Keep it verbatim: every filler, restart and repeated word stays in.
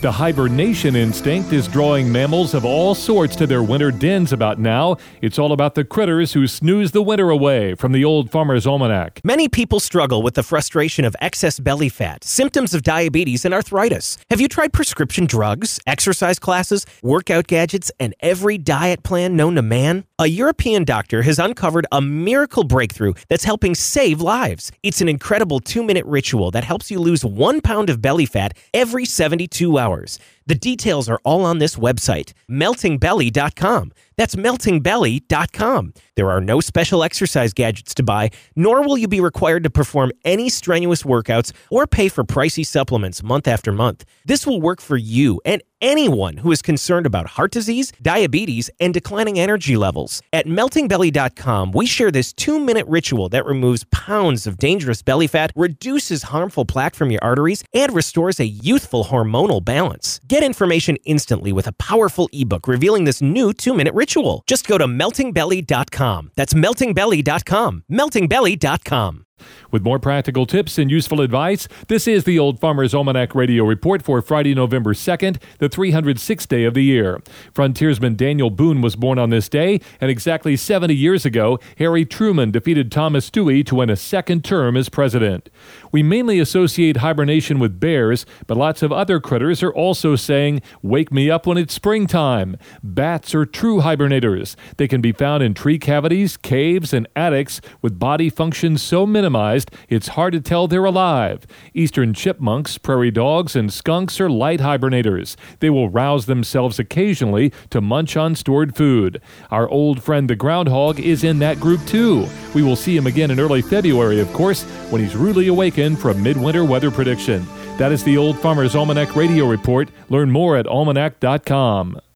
The hibernation instinct is drawing mammals of all sorts to their winter dens about now. It's all about the critters who snooze the winter away, from the Old Farmer's Almanac. Many people struggle with the frustration of excess belly fat, symptoms of diabetes, and arthritis. Have you tried prescription drugs, exercise classes, workout gadgets, and every diet plan known to man? A European doctor has uncovered a miracle breakthrough that's helping save lives. It's an incredible two-minute ritual that helps you lose one pound of belly fat every seventy-two hours. The details are all on this website, melting belly dot com. That's melting belly dot com. There are no special exercise gadgets to buy, nor will you be required to perform any strenuous workouts or pay for pricey supplements month after month. This will work for you and anyone who is concerned about heart disease, diabetes, and declining energy levels. At melting belly dot com, we share this two-minute ritual that removes pounds of dangerous belly fat, reduces harmful plaque from your arteries, and restores a youthful hormonal balance. Get information instantly with a powerful ebook revealing this new two-minute ritual. Just go to melting belly dot com. That's melting belly dot com. melting belly dot com. With more practical tips and useful advice, this is the Old Farmer's Almanac Radio Report for Friday, November second, the three hundred sixth day of the year. Frontiersman Daniel Boone was born on this day, and exactly seventy years ago, Harry Truman defeated Thomas Dewey to win a second term as president. We mainly associate hibernation with bears, but lots of other critters are also saying, "Wake me up when it's springtime." Bats are true hibernators. They can be found in tree cavities, caves, and attics with body functions so minimized it's hard to tell they're alive. Eastern chipmunks, prairie dogs, and skunks are light hibernators. They will rouse themselves occasionally to munch on stored food. Our old friend the groundhog is in that group too. We will see him again in early February, of course, when he's rudely awakened for a midwinter weather prediction. That is the Old Farmer's Almanac Radio Report. Learn more at almanac dot com.